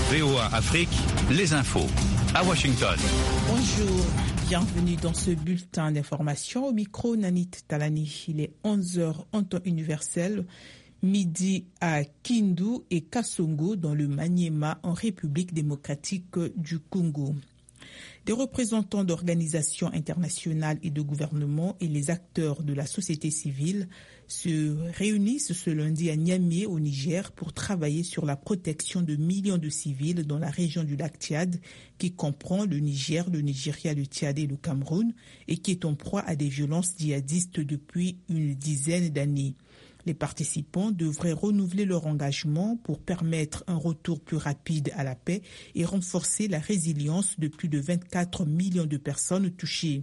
VOA Afrique, les infos. À Washington. Bonjour, bienvenue dans ce bulletin d'information. Au micro, Nanit Talani. Il est 11h en temps universel, midi à Kindu et Kasongo dans le Maniema en République démocratique du Congo. Des représentants d'organisations internationales et de gouvernements et les acteurs de la société civile se réunissent ce lundi à Niamey au Niger pour travailler sur la protection de millions de civils dans la région du lac Tchad qui comprend le Niger, le Nigeria, le Tchad et le Cameroun et qui est en proie à des violences djihadistes depuis une dizaine d'années. Les participants devraient renouveler leur engagement pour permettre un retour plus rapide à la paix et renforcer la résilience de plus de 24 millions de personnes touchées.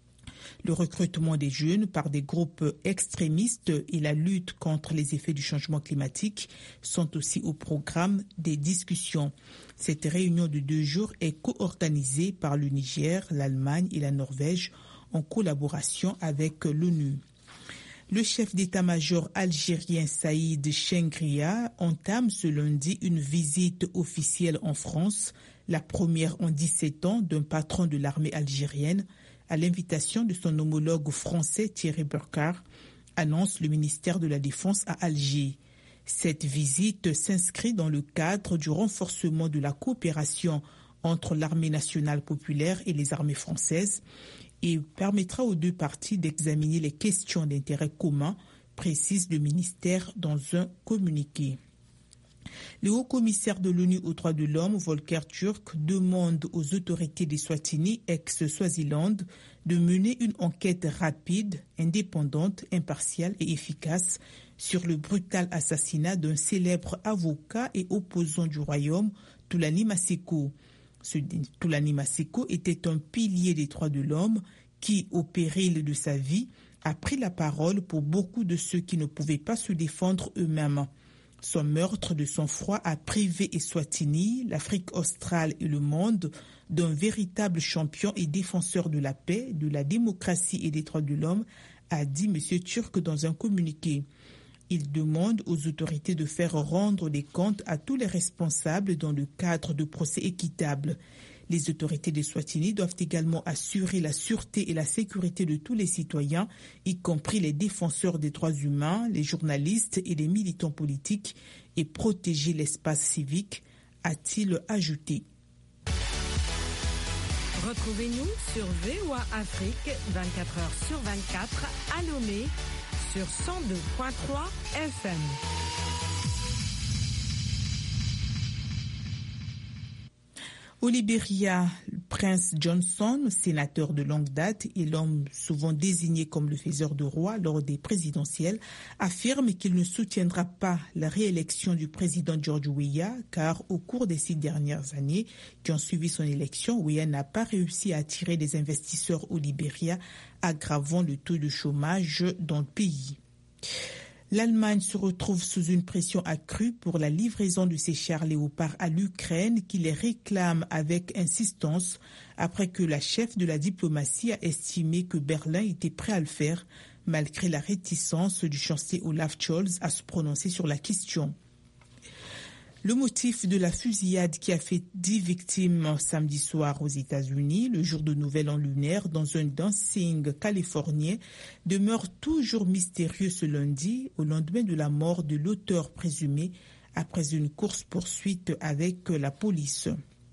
Le recrutement des jeunes par des groupes extrémistes et la lutte contre les effets du changement climatique sont aussi au programme des discussions. Cette réunion de 2 jours est co-organisée par le Niger, l'Allemagne et la Norvège en collaboration avec l'ONU. Le chef d'état-major algérien Saïd Chengria entame ce lundi une visite officielle en France, la première en 17 ans d'un patron de l'armée algérienne, à l'invitation de son homologue français Thierry Burkhard, annonce le ministère de la Défense à Alger. Cette visite s'inscrit dans le cadre du renforcement de la coopération entre l'armée nationale populaire et les armées françaises et permettra aux 2 parties d'examiner les questions d'intérêt commun, précise le ministère dans un communiqué. Le haut-commissaire de l'ONU aux droits de l'homme, Volker Turk, demande aux autorités d'Eswatini, ex-Swaziland, de mener une enquête rapide, indépendante, impartiale et efficace sur le brutal assassinat d'un célèbre avocat et opposant du royaume, Thulani Maseko. Thulani Maseko était un pilier des droits de l'homme qui, au péril de sa vie, a pris la parole pour beaucoup de ceux qui ne pouvaient pas se défendre eux-mêmes. Son meurtre de sang-froid a privé Eswatini, l'Afrique australe et le monde d'un véritable champion et défenseur de la paix, de la démocratie et des droits de l'homme, a dit M. Turk dans un communiqué. Il demande aux autorités de faire rendre des comptes à tous les responsables dans le cadre de procès équitables. Les autorités d'Eswatini doivent également assurer la sûreté et la sécurité de tous les citoyens, y compris les défenseurs des droits humains, les journalistes et les militants politiques, et protéger l'espace civique, a-t-il ajouté. Retrouvez-nous sur VOA Afrique 24h sur 24 à Lomé sur 102.3 FM. Au Libéria, Prince Johnson, sénateur de longue date et l'homme souvent désigné comme le faiseur de roi lors des présidentielles, affirme qu'il ne soutiendra pas la réélection du président George Weah car au cours des 6 dernières années qui ont suivi son élection, Weah n'a pas réussi à attirer des investisseurs au Libéria, aggravant le taux de chômage dans le pays. L'Allemagne se retrouve sous une pression accrue pour la livraison de ses chars Léopard à l'Ukraine qui les réclame avec insistance après que la chef de la diplomatie a estimé que Berlin était prêt à le faire malgré la réticence du chancelier Olaf Scholz à se prononcer sur la question. Le motif de la fusillade qui a fait 10 victimes samedi soir aux États-Unis, le jour de Nouvel An lunaire, dans un dancing californien, demeure toujours mystérieux ce lundi, au lendemain de la mort de l'auteur présumé, après une course-poursuite avec la police.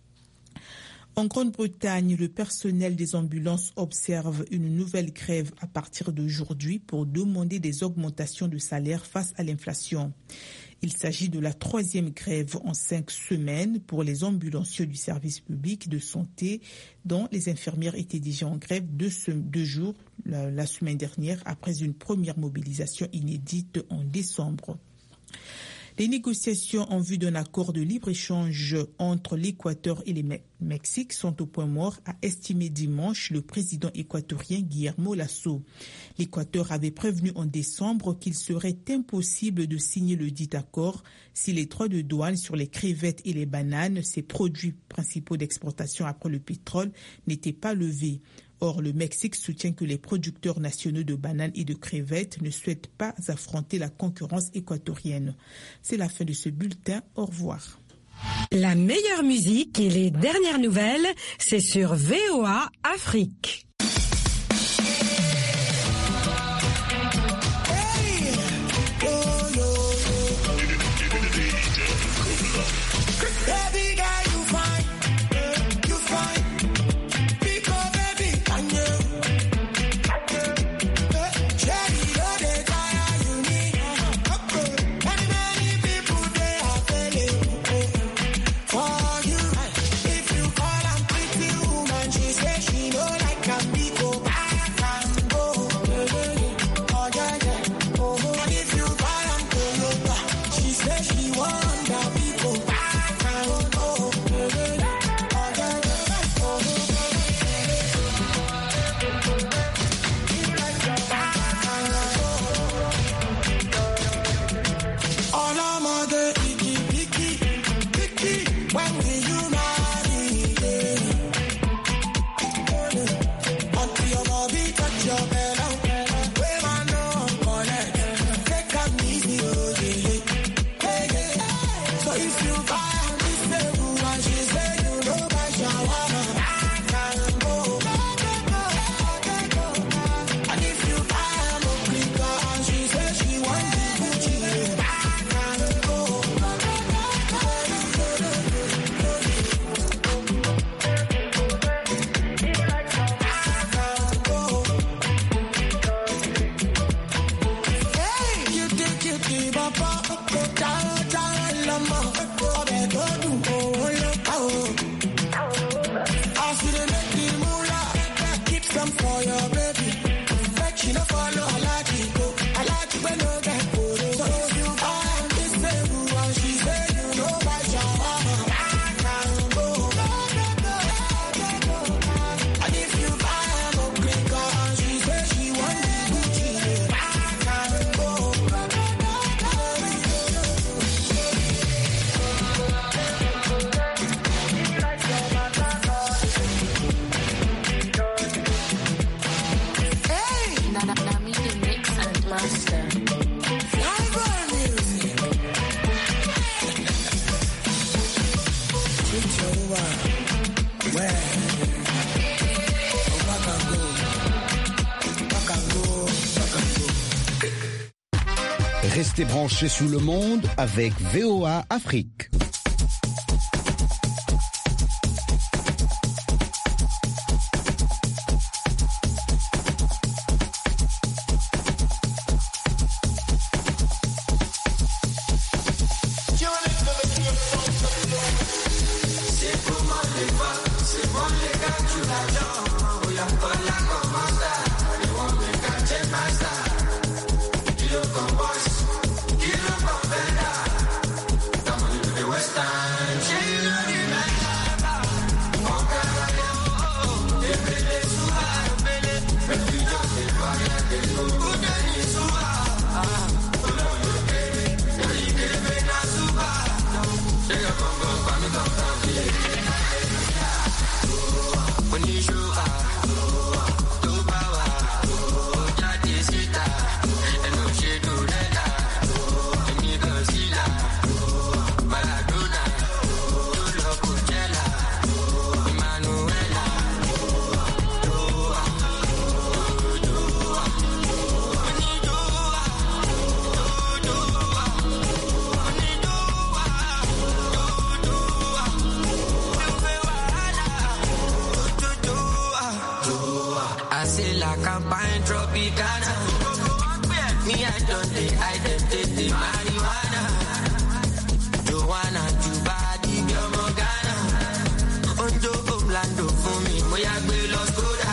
En Grande-Bretagne, le personnel des ambulances observe une nouvelle grève à partir d'aujourd'hui pour demander des augmentations de salaire face à l'inflation. Il s'agit de la 3e grève en 5 semaines pour les ambulanciers du service public de santé, dont les infirmières étaient déjà en grève 2 jours la semaine dernière après une première mobilisation inédite en décembre. Les négociations en vue d'un accord de libre-échange entre l'Équateur et le Mexique sont au point mort, a estimé dimanche le président équatorien Guillermo Lasso. L'Équateur avait prévenu en décembre qu'il serait impossible de signer le dit accord si les droits de douane sur les crevettes et les bananes, ses produits principaux d'exportation après le pétrole, n'étaient pas levés. Or, le Mexique soutient que les producteurs nationaux de bananes et de crevettes ne souhaitent pas affronter la concurrence équatorienne. C'est la fin de ce bulletin. Au revoir. La meilleure musique et les dernières nouvelles, c'est sur VOA Afrique. Restez branchés sous le monde avec VOA Afrique. Campagne Tropicana. Me, I don't take identity marijuana. Joanna, Jubadi, Biomogana. Onjo, Omlando, for me, Moyagbe, Los Koda.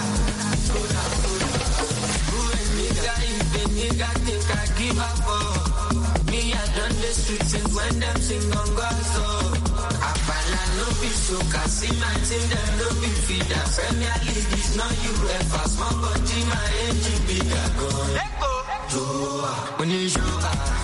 Who is nigga, if a nigga think I give up for? Me, I done the streets since when them sing on God's soul. Apala no be so, Kasi, my team, them no be feeder. Premier League is not UEFA, small body, my engine bigger. Go, let go. When you show up.